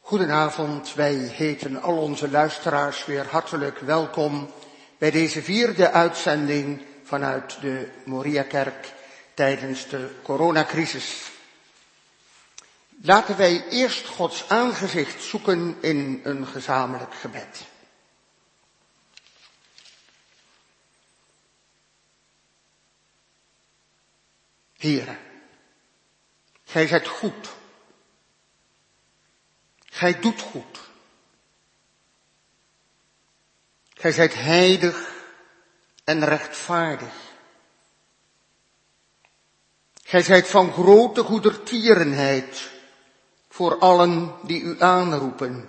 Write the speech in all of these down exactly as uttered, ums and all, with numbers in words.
Goedenavond, wij heten al onze luisteraars weer hartelijk welkom bij deze vierde uitzending vanuit de Moriakerk tijdens de coronacrisis. Laten wij eerst Gods aangezicht zoeken in een gezamenlijk gebed. Heere, Gij zijt goed. Gij doet goed. Gij zijt heilig en rechtvaardig. Gij zijt van grote goedertierenheid voor allen die u aanroepen.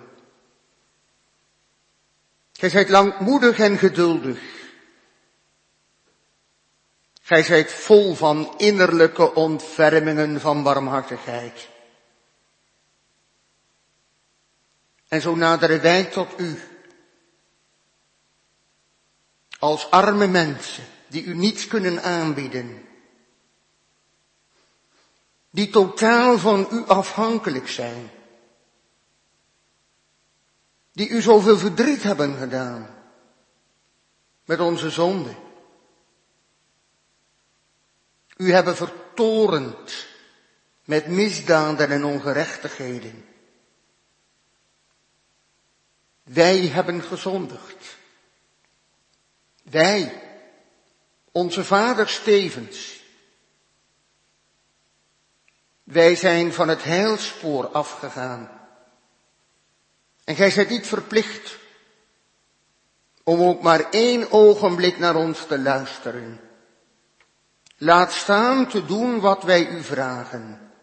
Gij zijt langmoedig en geduldig. Gij zijt vol van innerlijke ontfermingen van barmhartigheid. En zo naderen wij tot u, als arme mensen die u niets kunnen aanbieden, die totaal van u afhankelijk zijn, die u zoveel verdriet hebben gedaan met onze zonde. U hebben vertorend met misdaden en ongerechtigheden. Wij hebben gezondigd. Wij, onze vaders tevens. Wij zijn van het heilspoor afgegaan. En gij zijt niet verplicht om ook maar één ogenblik naar ons te luisteren. Laat staan te doen wat wij u vragen.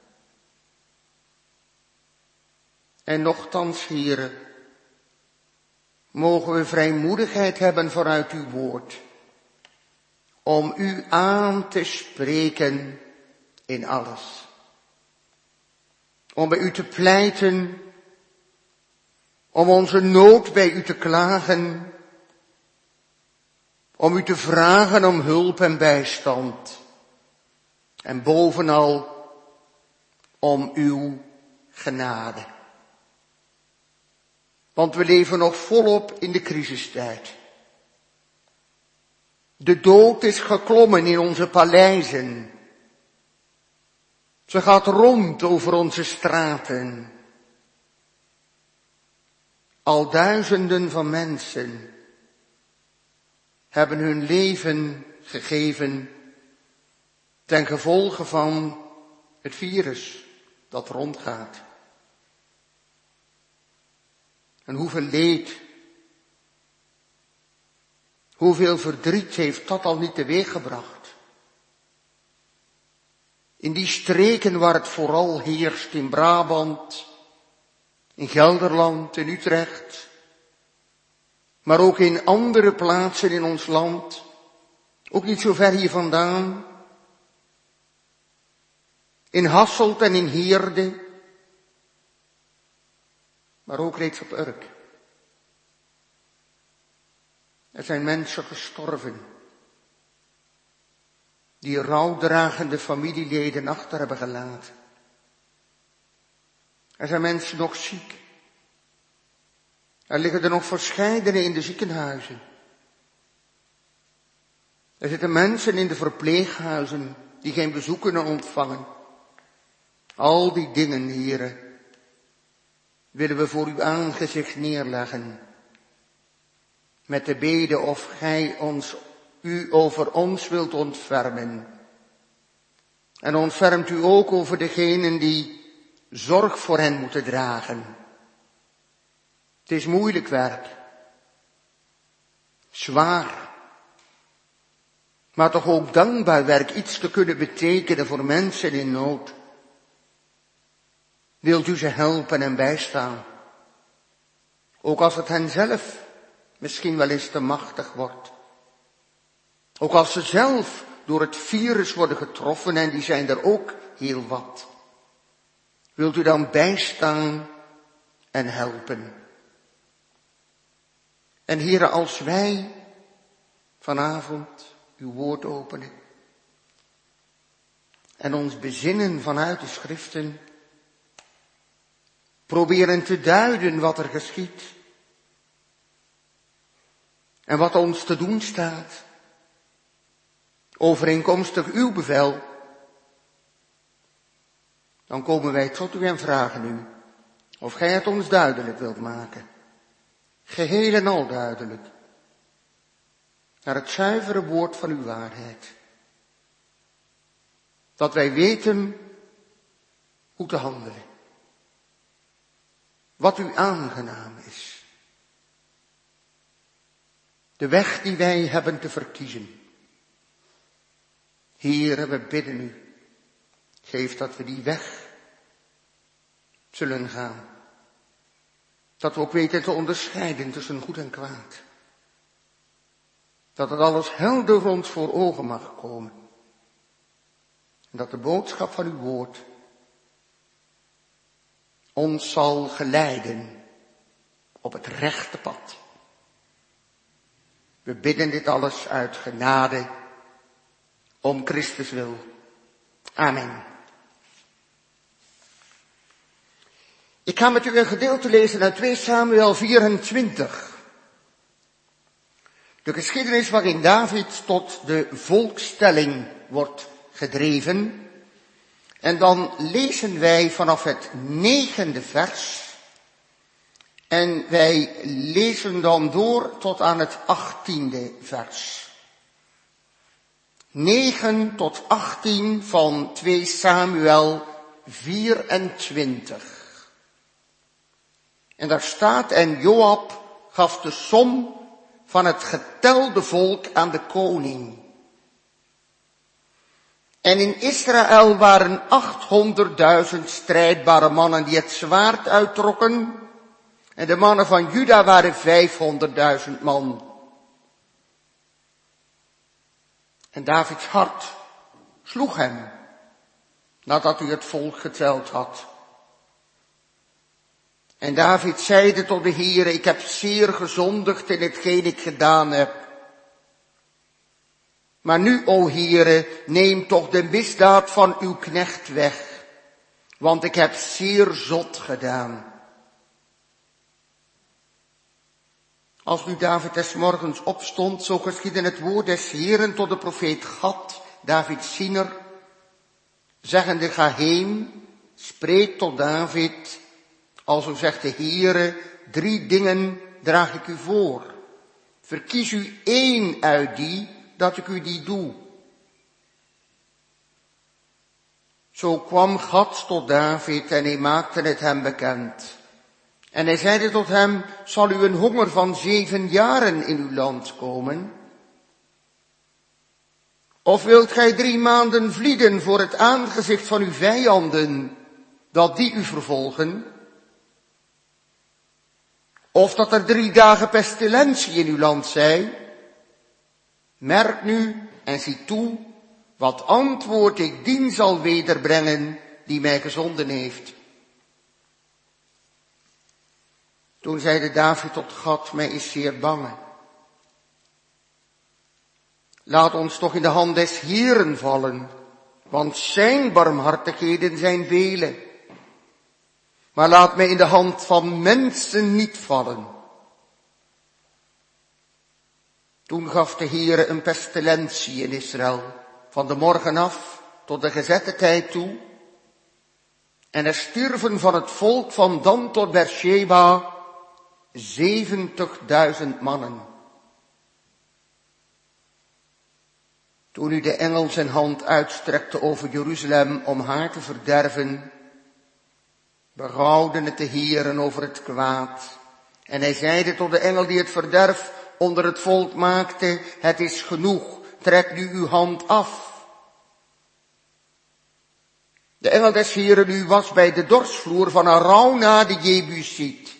En nochtans, Heere, mogen we vrijmoedigheid hebben vooruit uw woord, om u aan te spreken in alles. Om bij u te pleiten, om onze nood bij u te klagen, om u te vragen om hulp en bijstand. En bovenal om uw genade. Want we leven nog volop in de crisistijd. De dood is geklommen in onze paleizen. Ze gaat rond over onze straten. Al duizenden van mensen hebben hun leven gegeven ten gevolge van het virus dat rondgaat. En hoeveel leed, hoeveel verdriet heeft dat al niet teweeggebracht. In die streken waar het vooral heerst, in Brabant, in Gelderland, in Utrecht, maar ook in andere plaatsen in ons land, ook niet zo ver hier vandaan, in Hasselt en in Heerde, maar ook reeds op Urk. Er zijn mensen gestorven die rouwdragende familieleden achter hebben gelaten. Er zijn mensen nog ziek. Er liggen er nog verscheidene in de ziekenhuizen. Er zitten mensen in de verpleeghuizen die geen bezoek kunnen ontvangen. Al die dingen, Heere, willen we voor uw aangezicht neerleggen. Met de bede of gij ons, u over ons wilt ontfermen. En ontfermt u ook over degenen die zorg voor hen moeten dragen. Het is moeilijk werk. Zwaar. Maar toch ook dankbaar werk, iets te kunnen betekenen voor mensen in nood. Wilt u ze helpen en bijstaan? Ook als het hen zelf misschien wel eens te machtig wordt. Ook als ze zelf door het virus worden getroffen, en die zijn er ook heel wat. Wilt u dan bijstaan en helpen? En Heere, als wij vanavond uw woord openen en ons bezinnen vanuit de schriften, proberen te duiden wat er geschiet en wat ons te doen staat, overeenkomstig uw bevel, dan komen wij tot u en vragen u of gij het ons duidelijk wilt maken, geheel en al duidelijk, naar het zuivere woord van uw waarheid. Dat wij weten hoe te handelen. Wat u aangenaam is. De weg die wij hebben te verkiezen. Heere, we bidden u. Geef dat we die weg zullen gaan. Dat we ook weten te onderscheiden tussen goed en kwaad. Dat het alles helder ons voor ogen mag komen. En dat de boodschap van uw woord ons zal geleiden op het rechte pad. We bidden dit alles uit genade om Christus wil. Amen. Ik ga met u een gedeelte lezen uit twee Samuel vierentwintig. De geschiedenis waarin David tot de volkstelling wordt gedreven. En dan lezen wij vanaf het negende vers. En wij lezen dan door tot aan het achttiende vers. negen tot achttien van twee Samuel vierentwintig. En daar staat, en Joab gaf de som van het getelde volk aan de koning. En in Israël waren achthonderdduizend strijdbare mannen die het zwaard uittrokken. En de mannen van Juda waren vijfhonderdduizend man. En Davids hart sloeg hem, nadat hij het volk geteld had. En David zeide tot de Heere, ik heb zeer gezondigd in hetgeen ik gedaan heb. Maar nu, o Heere, neem toch de misdaad van uw knecht weg, want ik heb zeer zot gedaan. Als nu David des morgens opstond, zo geschiedde het woord des Heeren tot de profeet Gad, Davids ziener, zeggende, ga heen, spreek tot David, alzo zegt de Heere, drie dingen draag ik u voor. Verkies u één uit die, dat ik u die doe. Zo kwam Gad tot David en hij maakte het hem bekend. En hij zeide tot hem, zal u een honger van zeven jaren in uw land komen? Of wilt gij drie maanden vlieden voor het aangezicht van uw vijanden, dat die u vervolgen? Of dat er drie dagen pestilentie in uw land zij? Merk nu en zie toe, wat antwoord ik dien zal wederbrengen, die mij gezonden heeft. Toen zeide David tot Gad, mij is zeer bange. Laat ons toch in de hand des Heeren vallen, want zijn barmhartigheden zijn vele. Maar laat mij in de hand van mensen niet vallen. Toen gaf de Heere een pestilentie in Israël, van de morgen af tot de gezette tijd toe. En er stierven van het volk van Dan tot Beersheba zeventigduizend mannen. Toen nu de engel zijn hand uitstrekte over Jeruzalem om haar te verderven, berouwde het de Heeren over het kwaad. En hij zeide tot de engel die het verderf onder het volk maakte, het is genoeg, trek nu uw hand af. De engel des Heeren nu was bij de dorsvloer van Arauna de Jebusiet.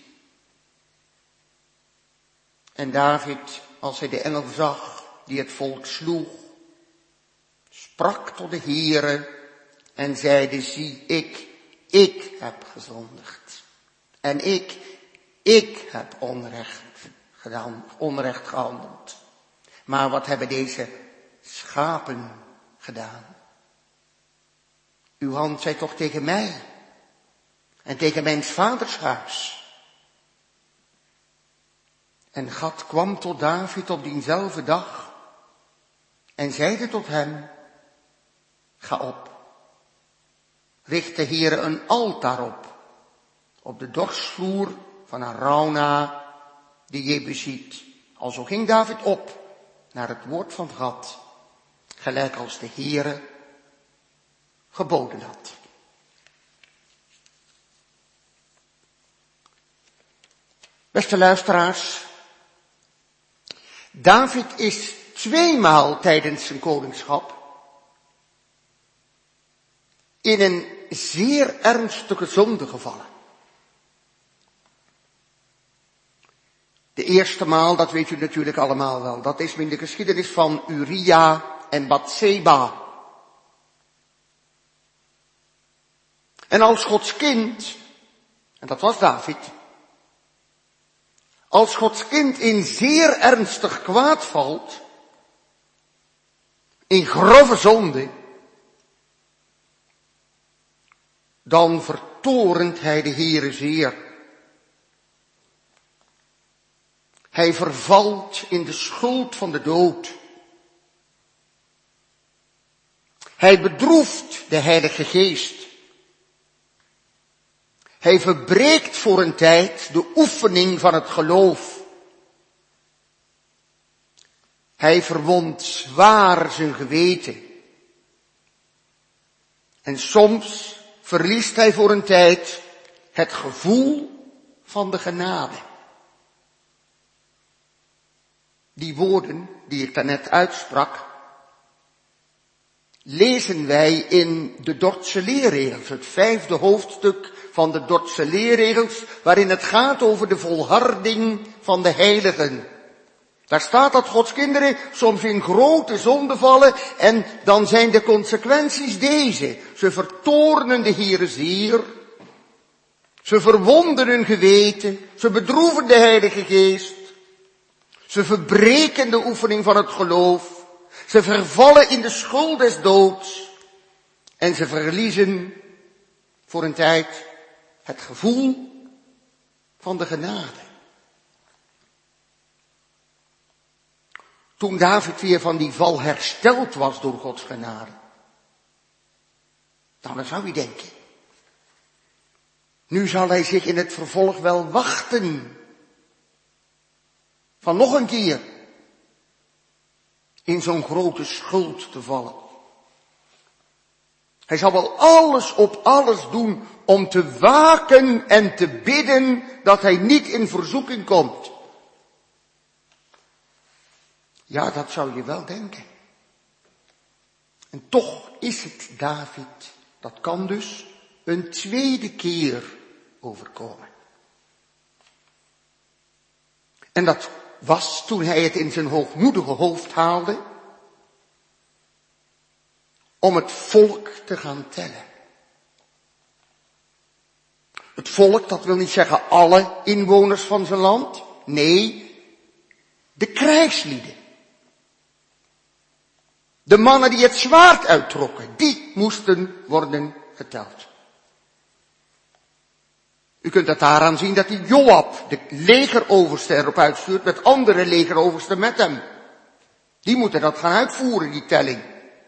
En David, als hij de engel zag die het volk sloeg, sprak tot de Heere en zeide, zie ik, ik heb gezondigd. En ik, ik heb onrecht gedaan, onrecht gehandeld. Maar wat hebben deze schapen gedaan? Uw hand zei toch tegen mij, en tegen mijn vaders huis. En God kwam tot David op diezelfde dag en zeide tot hem, ga op, richt de Heere een altaar op, op de dorsvloer van Arauna, die Jebusiet. Alzo ging David op naar het woord van God, gelijk als de Heere geboden had. Beste luisteraars, David is tweemaal tijdens zijn koningschap in een zeer ernstige zonde gevallen. De eerste maal, dat weet u natuurlijk allemaal wel, dat is in de geschiedenis van Uria en Batseba. En als Gods kind, en dat was David, als Gods kind in zeer ernstig kwaad valt, in grove zonde, dan vertorent hij de Heere zeer. Hij vervalt in de schuld van de dood. Hij bedroeft de Heilige Geest. Hij verbreekt voor een tijd de oefening van het geloof. Hij verwondt zwaar zijn geweten. En soms verliest hij voor een tijd het gevoel van de genade. Die woorden die ik daarnet uitsprak, lezen wij in de Dordtse leerregels, het vijfde hoofdstuk van de Dordtse leerregels, waarin het gaat over de volharding van de heiligen. Daar staat dat Gods kinderen soms in grote zonde vallen en dan zijn de consequenties deze. Ze vertoornen de Heere zeer, ze verwonden hun geweten, ze bedroeven de Heilige Geest, ze verbreken de oefening van het geloof, ze vervallen in de schuld des doods en ze verliezen voor een tijd het gevoel van de genade. Toen David weer van die val hersteld was door Gods genade, dan zou je denken, nu zal hij zich in het vervolg wel wachten van nog een keer in zo'n grote schuld te vallen. Hij zal wel alles op alles doen om te waken en te bidden dat hij niet in verzoeking komt. Ja, dat zou je wel denken. En toch is het David, dat kan dus een tweede keer overkomen. En dat was toen hij het in zijn hoogmoedige hoofd haalde om het volk te gaan tellen. Het volk, dat wil niet zeggen alle inwoners van zijn land. Nee, de krijgslieden. De mannen die het zwaard uittrokken, die moesten worden geteld. U kunt het daaraan zien dat die Joab, de legeroverste, erop uitstuurt met andere legeroversten met hem. Die moeten dat gaan uitvoeren, die telling.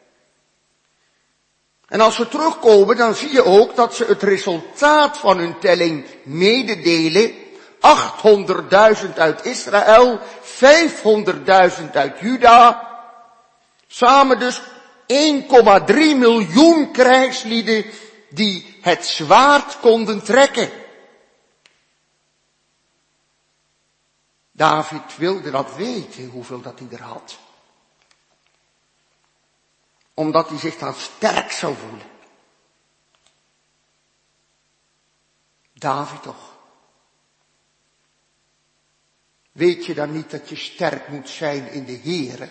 En als we terugkomen, dan zie je ook dat ze het resultaat van hun telling mededelen. achthonderdduizend uit Israël, vijfhonderdduizend uit Juda. Samen dus één komma drie miljoen krijgslieden die het zwaard konden trekken. David wilde dat weten, hoeveel dat hij er had. Omdat hij zich dan sterk zou voelen. David toch. Weet je dan niet dat je sterk moet zijn in de Heere?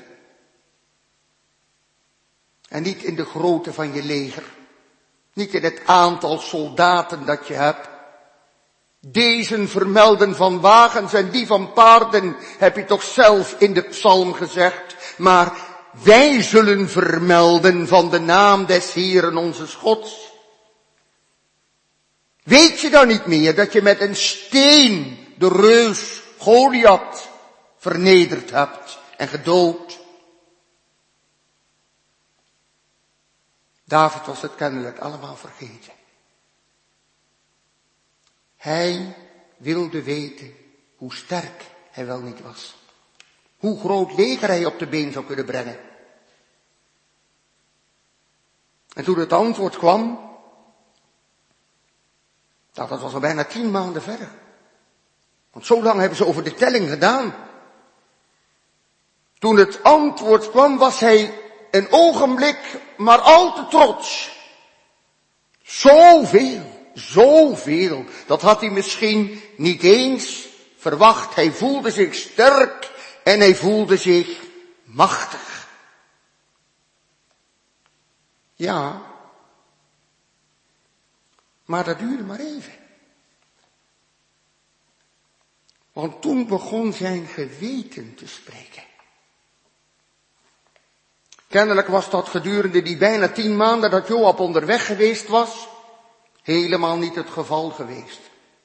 En niet in de grootte van je leger. Niet in het aantal soldaten dat je hebt. Deze vermelden van wagens en die van paarden, heb je toch zelf in de psalm gezegd. Maar wij zullen vermelden van de naam des Heeren onze Gods. Weet je dan niet meer dat je met een steen de reus Goliath vernederd hebt en gedood? David was het kennelijk allemaal vergeten. Hij wilde weten hoe sterk hij wel niet was. Hoe groot leger hij op de been zou kunnen brengen. En toen het antwoord kwam, nou, dat was al bijna tien maanden verder. Want zo lang hebben ze over de telling gedaan. Toen het antwoord kwam, was hij een ogenblik maar al te trots. Zoveel, zoveel. Dat had hij misschien niet eens verwacht. Hij voelde zich sterk en hij voelde zich machtig. Ja, maar dat duurde maar even. Want toen begon zijn geweten te spreken. Kennelijk was dat gedurende die bijna tien maanden dat Joab onderweg geweest was, helemaal niet het geval geweest.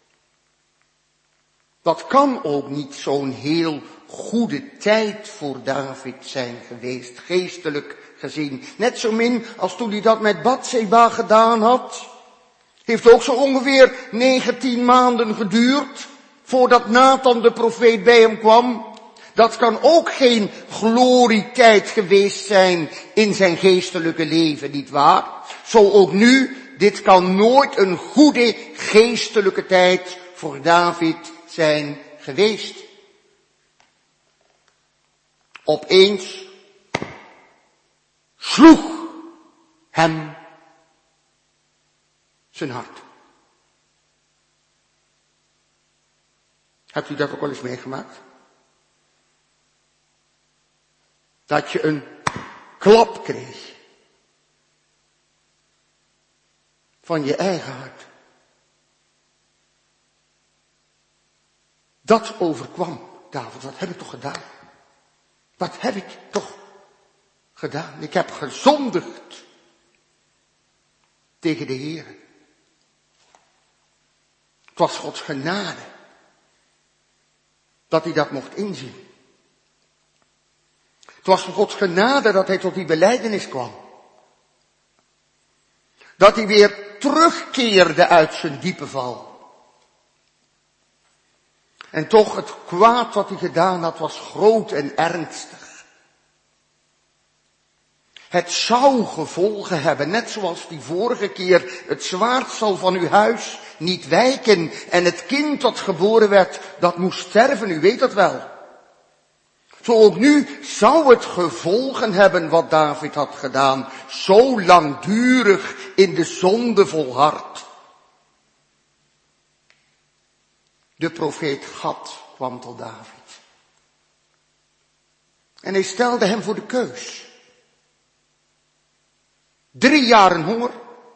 Dat kan ook niet zo'n heel goede tijd voor David zijn geweest, geestelijk gezien. Net zo min als toen hij dat met Batseba gedaan had. Heeft ook zo ongeveer negentien maanden geduurd voordat Nathan de profeet bij hem kwam. Dat kan ook geen glorietijd geweest zijn in zijn geestelijke leven, nietwaar? Zo ook nu, dit kan nooit een goede geestelijke tijd voor David zijn geweest. Opeens sloeg hem zijn hart. Hebt u dat ook wel eens meegemaakt? Dat je een klap kreeg van je eigen hart. Dat overkwam David. Wat heb ik toch gedaan? Wat heb ik toch gedaan? Ik heb gezondigd tegen de Heer. Het was Gods genade dat hij dat mocht inzien. Het was Gods genade dat hij tot die belijdenis kwam. Dat hij weer terugkeerde uit zijn diepe val. En toch, het kwaad wat hij gedaan had was groot en ernstig. Het zou gevolgen hebben, net zoals die vorige keer. Het zwaard zal van uw huis niet wijken. En het kind dat geboren werd, dat moest sterven, u weet dat wel. Zo ook nu zou het gevolgen hebben wat David had gedaan. Zo langdurig in de zonde volhard. De profeet Gad kwam tot David. En hij stelde hem voor de keus. Drie jaren honger.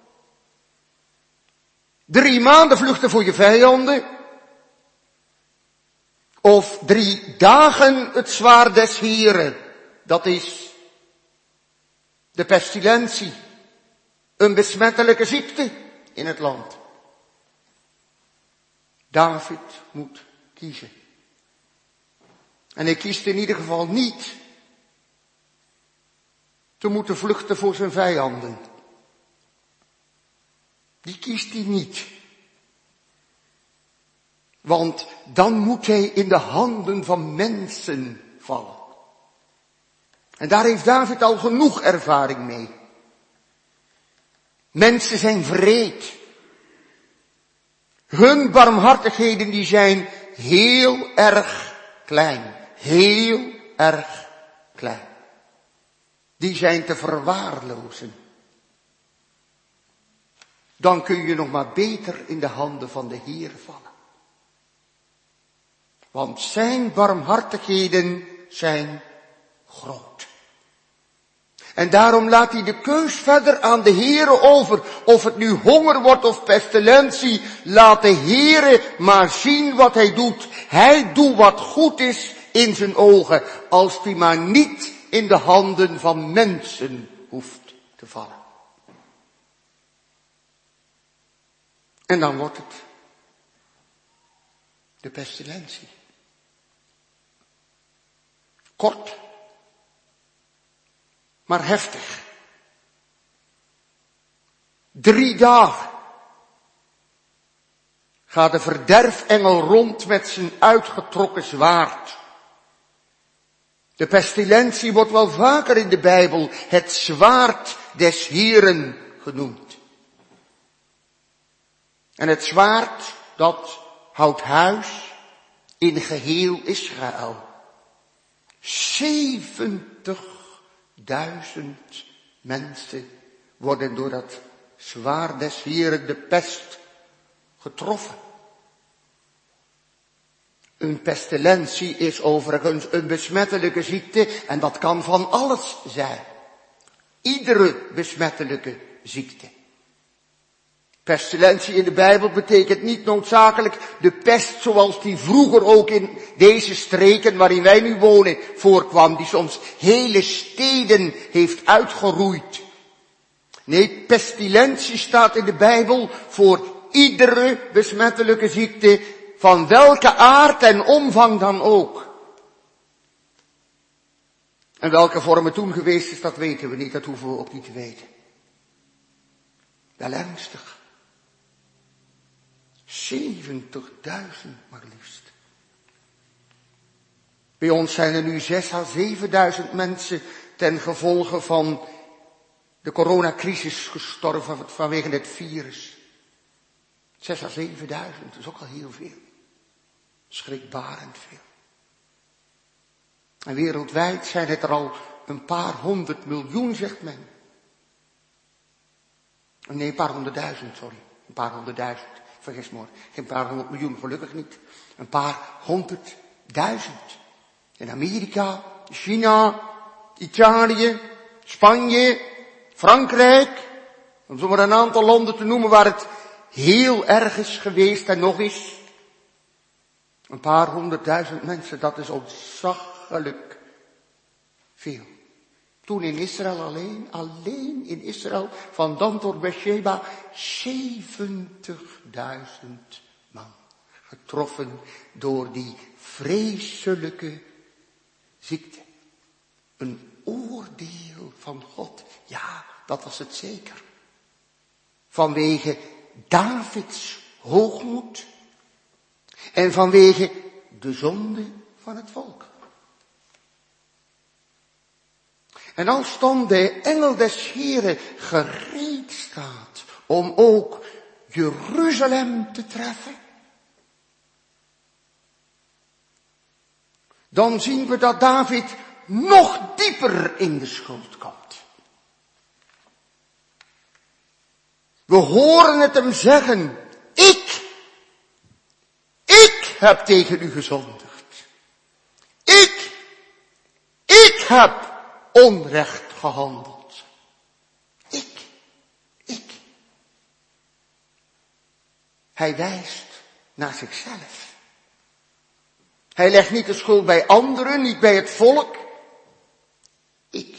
Drie maanden vluchten voor je vijanden. Of drie dagen het zwaard des Heren. Dat is de pestilentie. Een besmettelijke ziekte in het land. David moet kiezen. En hij kiest in ieder geval niet te moeten vluchten voor zijn vijanden. Die kiest hij niet. Want dan moet hij in de handen van mensen vallen. En daar heeft David al genoeg ervaring mee. Mensen zijn wreed. Hun barmhartigheden die zijn heel erg klein. Heel erg klein. Die zijn te verwaarlozen. Dan kun je nog maar beter in de handen van de Heer vallen. Want zijn barmhartigheden zijn groot. En daarom laat hij de keus verder aan de Heere over. Of het nu honger wordt of pestilentie. Laat de Heere maar zien wat hij doet. Hij doet wat goed is in zijn ogen. Als hij maar niet in de handen van mensen hoeft te vallen. En dan wordt het de pestilentie. Kort, maar heftig. Drie dagen gaat de verderfengel rond met zijn uitgetrokken zwaard. De pestilentie wordt wel vaker in de Bijbel het zwaard des Heeren genoemd. En het zwaard, dat houdt huis in geheel Israël. zeventigduizend mensen worden door dat zwaard des Heeren, de pest, getroffen. Een pestilentie is overigens een besmettelijke ziekte en dat kan van alles zijn. Iedere besmettelijke ziekte. Pestilentie in de Bijbel betekent niet noodzakelijk de pest zoals die vroeger ook in deze streken waarin wij nu wonen voorkwam, die soms hele steden heeft uitgeroeid. Nee, pestilentie staat in de Bijbel voor iedere besmettelijke ziekte, van welke aard en omvang dan ook. En welke vorm het toen geweest is, dat weten we niet, dat hoeven we ook niet te weten. Wel ernstig. zeventigduizend maar liefst. Bij ons zijn er nu zes à zevenduizend mensen ten gevolge van de coronacrisis gestorven vanwege het virus. Zes à zevenduizend, dat is ook al heel veel. Schrikbarend veel. En wereldwijd zijn het er al een paar honderd miljoen, zegt men. Nee, een paar honderdduizend, sorry. Een paar honderdduizend. Vergis me hoor. Geen paar honderd miljoen, gelukkig niet. Een paar honderdduizend. In Amerika, China, Italië, Spanje, Frankrijk. Om zo maar een aantal landen te noemen waar het heel erg is geweest en nog is. Een paar honderdduizend mensen, dat is ontzaglijk veel. Toen in Israël alleen, alleen in Israël, van Dan tot Beersheba, zeventigduizend man. Getroffen door die vreselijke ziekte. Een oordeel van God. Ja, dat was het zeker. Vanwege Davids hoogmoed. En vanwege de zonde van het volk. En als dan de engel des Heren gereed staat om ook Jeruzalem te treffen, dan zien we dat David nog dieper in de schuld komt. We horen het hem zeggen, ik, ik heb tegen u gezondigd. Ik, ik heb onrecht gehandeld. Ik, ik. Hij wijst naar zichzelf. Hij legt niet de schuld bij anderen, niet bij het volk. Ik.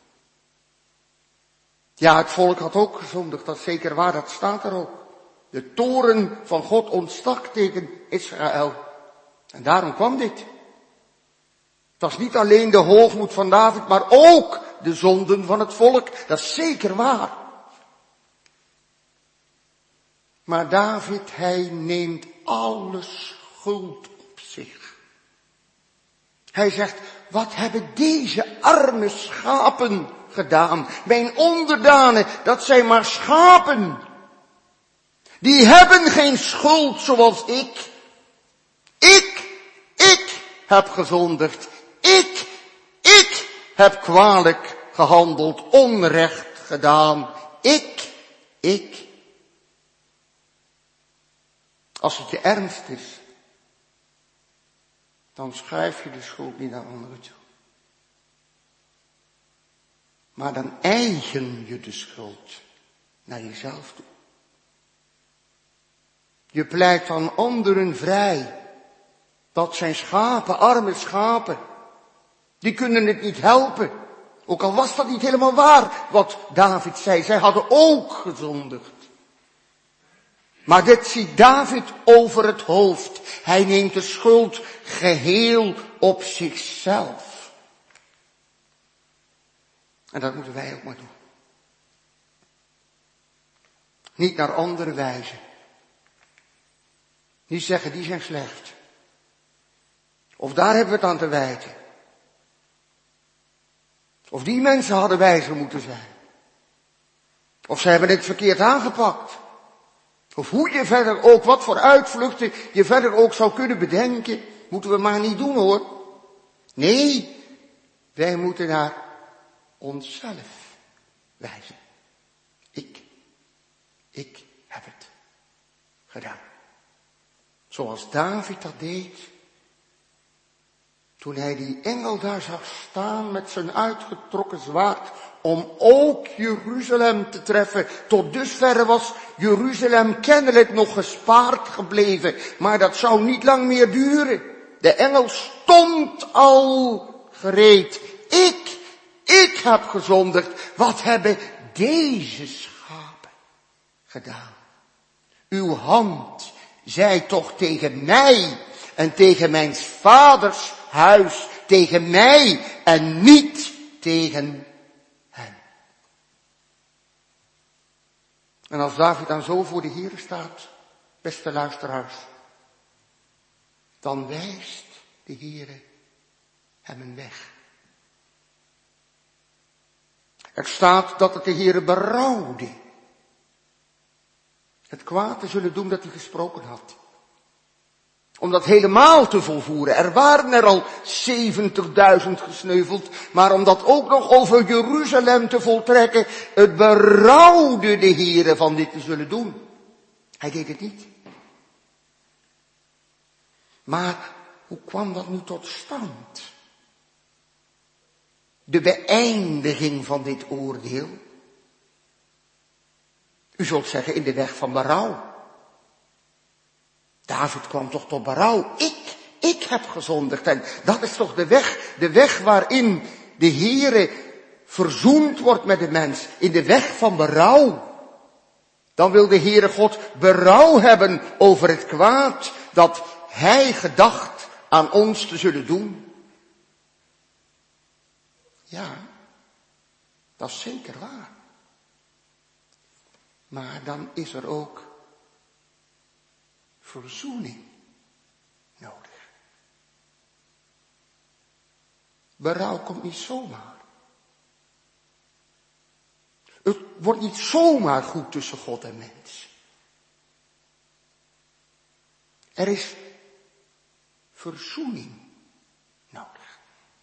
Ja, het volk had ook gezondigd, dat is zeker waar, dat staat er ook. De toorn van God ontstak tegen Israël. En daarom kwam dit. Het was niet alleen de hoogmoed van David, maar ook de zonden van het volk. Dat is zeker waar. Maar David, hij neemt alle schuld op zich. Hij zegt, wat hebben deze arme schapen gedaan? Mijn onderdanen, dat zijn maar schapen. Die hebben geen schuld zoals ik. Ik, ik heb gezondigd. Ik, ik heb kwalijk gehandeld, onrecht gedaan. Ik, ik. Als het je ernst is, dan schuif je de schuld niet naar anderen toe. Maar dan eigen je de schuld naar jezelf toe. Je pleit van anderen vrij. Dat zijn schapen, arme schapen. Die kunnen het niet helpen. Ook al was dat niet helemaal waar wat David zei. Zij hadden ook gezondigd. Maar dit ziet David over het hoofd. Hij neemt de schuld geheel op zichzelf. En dat moeten wij ook maar doen. Niet naar andere wijze. Niet zeggen, die zijn slecht. Of daar hebben we het aan te wijten. Of die mensen hadden wijzer moeten zijn. Of ze hebben het verkeerd aangepakt. Of hoe je verder ook, wat voor uitvluchten je verder ook zou kunnen bedenken, moeten we maar niet doen hoor. Nee, wij moeten naar onszelf wijzen. Ik, ik heb het gedaan. Zoals David dat deed, toen hij die engel daar zag staan met zijn uitgetrokken zwaard, om ook Jeruzalem te treffen. Tot dusverre was Jeruzalem kennelijk nog gespaard gebleven, maar dat zou niet lang meer duren. De engel stond al gereed. Ik, ik heb gezondigd. Wat hebben deze schapen gedaan? Uw hand zei toch tegen mij en tegen mijn vaders huis, tegen mij en niet tegen hen. En als David dan zo voor de Heere staat, beste luisteraars, dan wijst de Heere hem een weg. Er staat dat het de Heere berouwde het kwaad te zullen doen dat hij gesproken had. Om dat helemaal te volvoeren. Er waren er al zeventigduizend gesneuveld, maar om dat ook nog over Jeruzalem te voltrekken, het berouwde de Heere van dit te zullen doen. Hij deed het niet. Maar hoe kwam dat nu tot stand? De beëindiging van dit oordeel. U zult zeggen in de weg van berouw. David kwam toch tot berouw. Ik, ik heb gezondigd. En dat is toch de weg, de weg waarin de Heere verzoend wordt met de mens. In de weg van berouw. Dan wil de Heere God berouw hebben over het kwaad dat Hij gedacht aan ons te zullen doen. Ja, dat is zeker waar. Maar dan is er ook verzoening nodig. Berouw komt niet zomaar. Het wordt niet zomaar goed tussen God en mens. Er is verzoening nodig.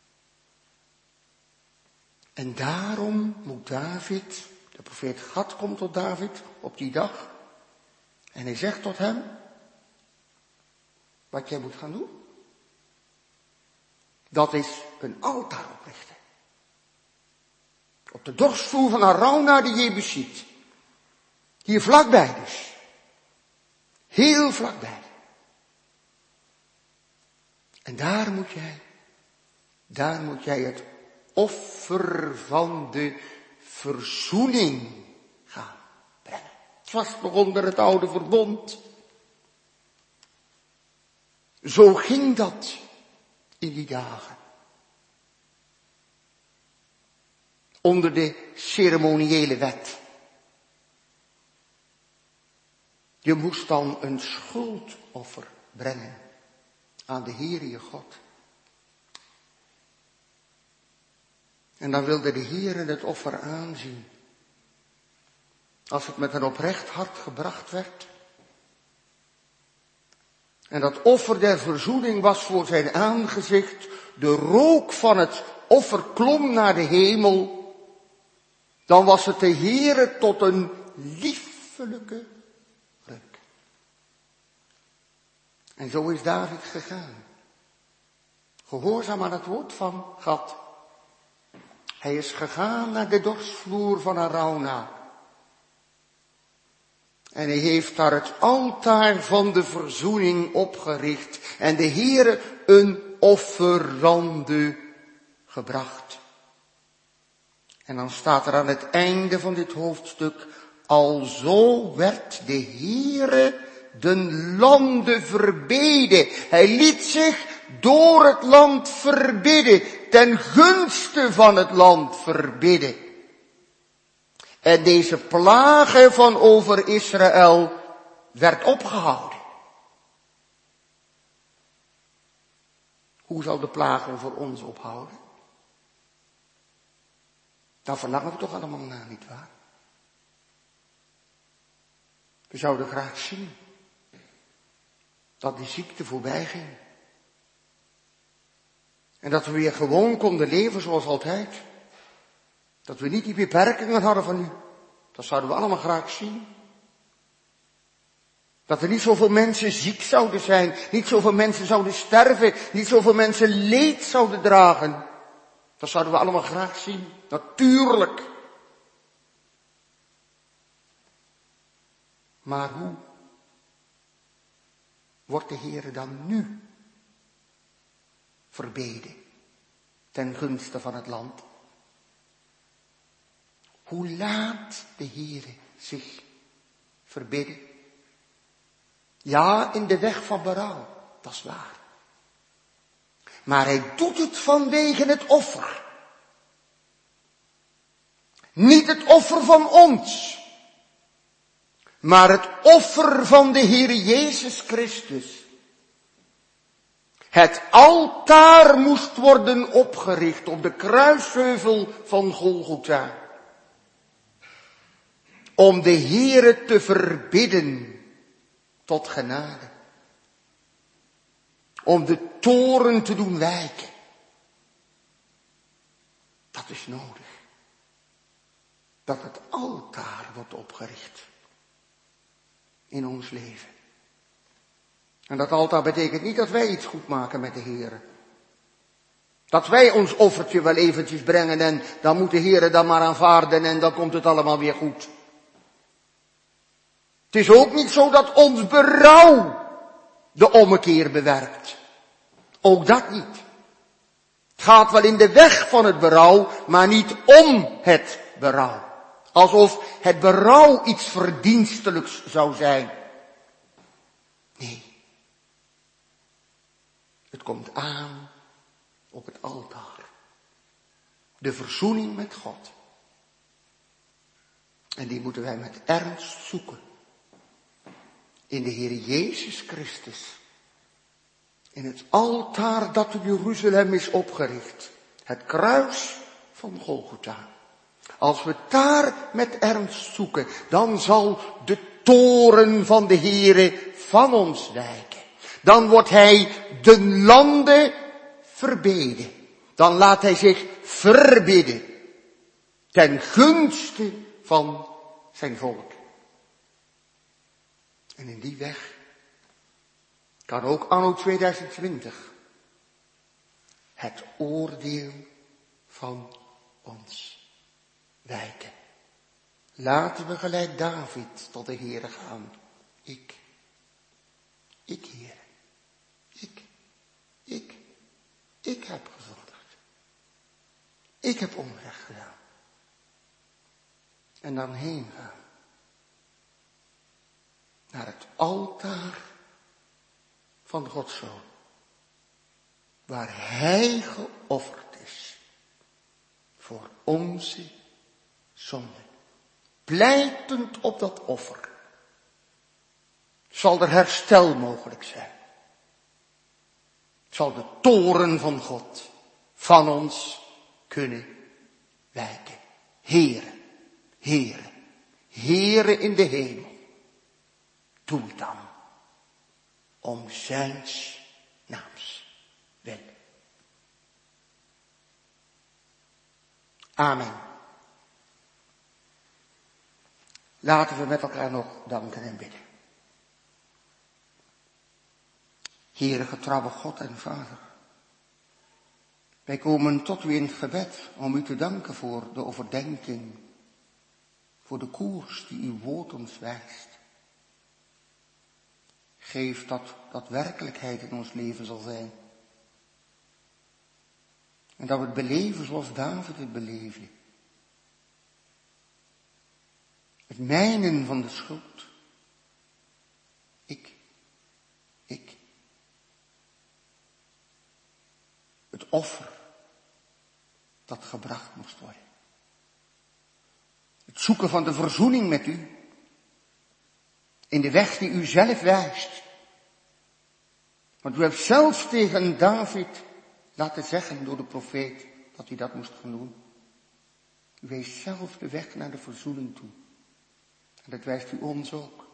En daarom moet David, de profeet Gad komt tot David op die dag. En hij zegt tot hem, wat jij moet gaan doen, dat is een altaar oprichten. Op de dorsvloer van Arauna de Jebusiet. Hier vlakbij dus. Heel vlakbij. En daar moet jij, daar moet jij het offer van de verzoening gaan brengen. Het was nog onder het oude verbond. Zo ging dat in die dagen. Onder de ceremoniële wet. Je moest dan een schuldoffer brengen aan de Heere je God. En dan wilde de Heere het offer aanzien. Als het met een oprecht hart gebracht werd. En dat offer der verzoening was voor zijn aangezicht. De rook van het offer klom naar de hemel. Dan was het de Heere tot een liefelijke reuk. En zo is David gegaan. Gehoorzaam aan het woord van God. Hij is gegaan naar de dorsvloer van Arauna. En hij heeft daar het altaar van de verzoening opgericht. En de Heere een offerande gebracht. En dan staat er aan het einde van dit hoofdstuk. Alzo werd de Heere den landen verbeden. Hij liet zich door het land verbidden, ten gunste van het land verbidden. En deze plage van over Israël werd opgehouden. Hoe zal de plage over ons ophouden? Daar verlangen we toch allemaal naar, nietwaar? We zouden graag zien dat die ziekte voorbij ging. En dat we weer gewoon konden leven zoals altijd. Dat we niet die beperkingen hadden van nu. Dat zouden we allemaal graag zien. Dat er niet zoveel mensen ziek zouden zijn. Niet zoveel mensen zouden sterven. Niet zoveel mensen leed zouden dragen. Dat zouden we allemaal graag zien. Natuurlijk. Maar hoe wordt de Heere dan nu verbeden ten gunste van het land? Hoe laat de Heere zich verbidden? Ja, in de weg van berouw, dat is waar. Maar hij doet het vanwege het offer. Niet het offer van ons, maar het offer van de Heere Jezus Christus. Het altaar moest worden opgericht op de kruisheuvel van Golgotha. Om de Heere te verbidden tot genade. Om de toren te doen wijken. Dat is nodig. Dat het altaar wordt opgericht. In ons leven. En dat altaar betekent niet dat wij iets goed maken met de Heere. Dat wij ons offertje wel eventjes brengen en dan moet de Heere dan maar aanvaarden en dan komt het allemaal weer goed. Het is ook niet zo dat ons berouw de ommekeer bewerkt. Ook dat niet. Het gaat wel in de weg van het berouw, maar niet om het berouw. Alsof het berouw iets verdienstelijks zou zijn. Nee. Het komt aan op het altaar. De verzoening met God. En die moeten wij met ernst zoeken. In de Heer Jezus Christus. In het altaar dat in Jeruzalem is opgericht. Het kruis van Golgotha. Als we daar met ernst zoeken, dan zal de toren van de Heere van ons wijken. Dan wordt hij de landen verbeden. Dan laat hij zich verbidden. Ten gunste van zijn volk. En in die weg kan ook anno tweeduizend twintig het oordeel van ons wijken. Laten we gelijk David tot de Heere gaan. Ik, ik Heere, ik, ik, ik heb gezondigd. Ik heb onrecht gedaan. En dan heen gaan. Naar het altaar van Gods Zoon. Waar hij geofferd is. Voor onze zonde. Pleitend op dat offer. Zal er herstel mogelijk zijn. Zal de toren van God van ons kunnen wijken. Heere, Heere, Heere in de hemel. Doe het dan. Om zijns naams wil. Amen. Laten we met elkaar nog danken en bidden. Heere getrouwe God en Vader. Wij komen tot u in het gebed om u te danken voor de overdenking. Voor de koers die uw woord ons wijst. Geef dat dat werkelijkheid in ons leven zal zijn. En dat we het beleven zoals David het beleefde. Het mijnen van de schuld. Ik. Ik. Het offer dat gebracht moest worden. Het zoeken van de verzoening met u. In de weg die u zelf wijst. Want u hebt zelfs tegen David laten zeggen door de profeet dat hij dat moest gaan doen. U wees zelf de weg naar de verzoening toe. En dat wijst u ons ook.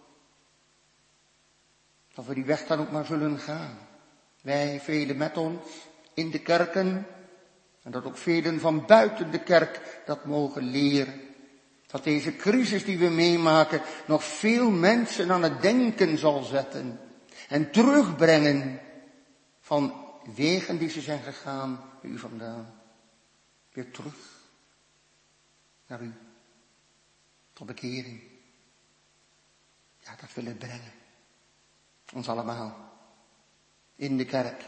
Dat we die weg dan ook maar zullen gaan. Wij, velen met ons, in de kerken. En dat ook velen van buiten de kerk dat mogen leren. Dat deze crisis die we meemaken nog veel mensen aan het denken zal zetten. En terugbrengen van wegen die ze zijn gegaan bij u vandaan. Weer terug naar u. Tot bekering. Ja, dat wil het brengen. Ons allemaal. In de kerk.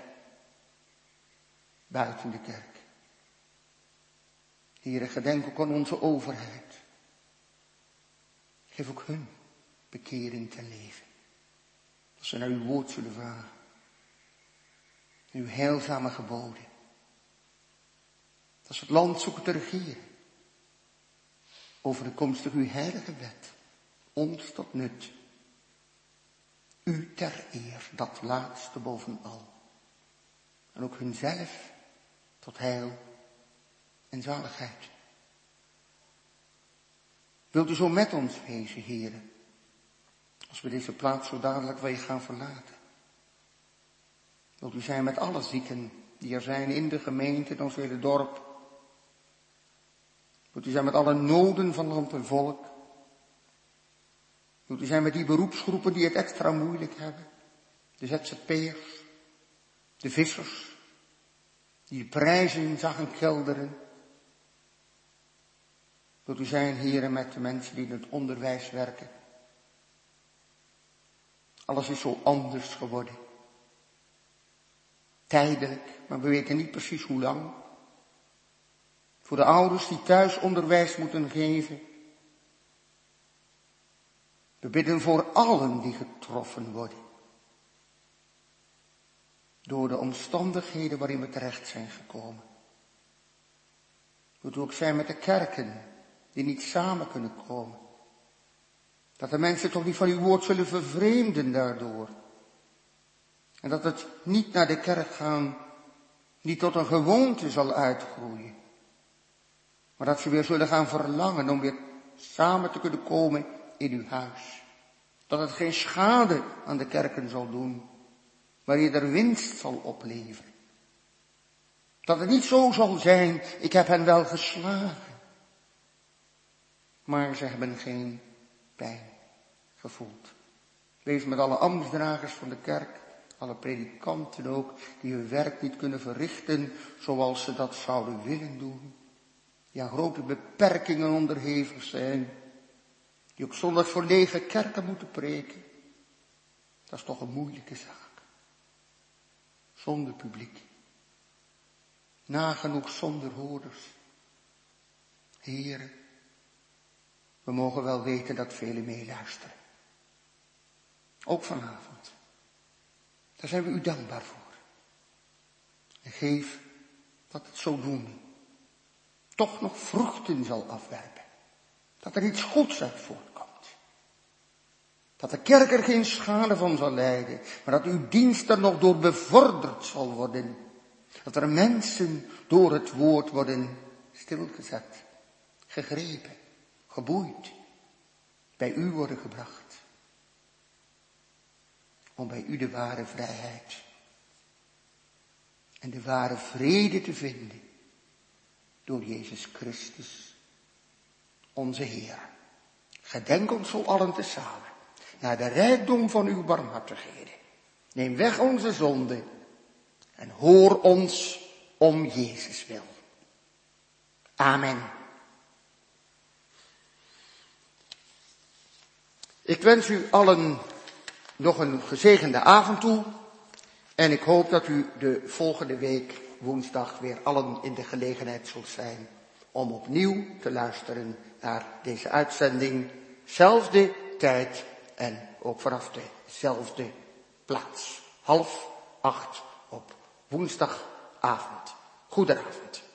Buiten de kerk. Heere, gedenk ook aan onze overheid. Geef ook hun bekering ten leven. Dat ze naar uw woord zullen vragen. Uw heilzame geboden. Dat ze het land zoeken te regeren. Overeenkomstig uw heilige wet. Ons tot nut. U ter eer, dat laatste bovenal. En ook hunzelf tot heil en zaligheid. Wilt u zo met ons wezen, heren, als we deze plaats zo dadelijk weer gaan verlaten. Wilt u zijn met alle zieken die er zijn in de gemeente, in ons hele dorp. Wilt u zijn met alle noden van land en volk. Wilt u zijn met die beroepsgroepen die het extra moeilijk hebben. De Z Z P'ers, de vissers, die de prijzen zagen kelderen. Wilt u zijn, heren, met de mensen die in het onderwijs werken. Alles is zo anders geworden. Tijdelijk, maar we weten niet precies hoe lang. Voor de ouders die thuis onderwijs moeten geven. We bidden voor allen die getroffen worden. Door de omstandigheden waarin we terecht zijn gekomen. Wilt u ook zijn met de kerken die niet samen kunnen komen. Dat de mensen toch niet van uw woord zullen vervreemden daardoor. En dat het niet naar de kerk gaan, niet tot een gewoonte zal uitgroeien. Maar dat ze weer zullen gaan verlangen om weer samen te kunnen komen in uw huis. Dat het geen schade aan de kerken zal doen, maar eerder winst zal opleveren. Dat het niet zo zal zijn, ik heb hen wel geslagen. Maar ze hebben geen pijn gevoeld. Wees met alle ambtsdragers van de kerk, alle predikanten ook, die hun werk niet kunnen verrichten zoals ze dat zouden willen doen. Die aan grote beperkingen onderhevig zijn. Die ook zondags voor lege kerken moeten preken. Dat is toch een moeilijke zaak. Zonder publiek. Nagenoeg zonder hoorders. Heren, we mogen wel weten dat velen meeluisteren. Ook vanavond. Daar zijn we u dankbaar voor. En geef dat het zodoende toch nog vruchten zal afwerpen. Dat er iets goeds uit voortkomt. Dat de kerk er geen schade van zal lijden, maar dat uw dienst er nog door bevorderd zal worden. Dat er mensen door het woord worden stilgezet, gegrepen, geboeid, bij u worden gebracht. Om bij u de ware vrijheid en de ware vrede te vinden. Door Jezus Christus, onze Heer. Gedenk ons zo allen tezamen, naar de rijkdom van uw barmhartigheden. Neem weg onze zonde en hoor ons om Jezus wil. Amen. Ik wens u allen nog een gezegende avond toe. En ik hoop dat u de volgende week woensdag weer allen in de gelegenheid zult zijn om opnieuw te luisteren naar deze uitzending zelfde tijd en ook vanaf dezelfde plaats. Half acht op woensdagavond. Goedenavond.